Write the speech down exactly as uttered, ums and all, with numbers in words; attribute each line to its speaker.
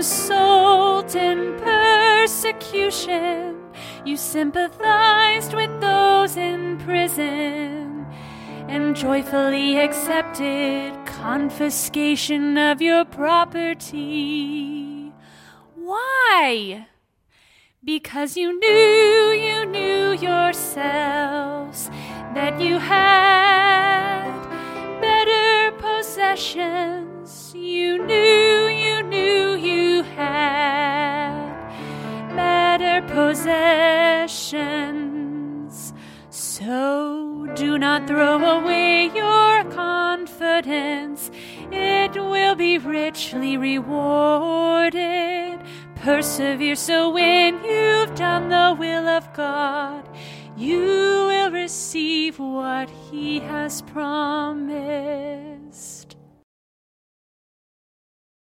Speaker 1: assault and persecution. You sympathized with those in prison and joyfully accepted confiscation of your property. Why? Because you knew, you knew yourselves that you had better possessions. You knew, you knew you had better possessions. So do not throw away your confidence. It will be richly rewarded. Persevere, so when you've done the will of God, you will receive what He has promised.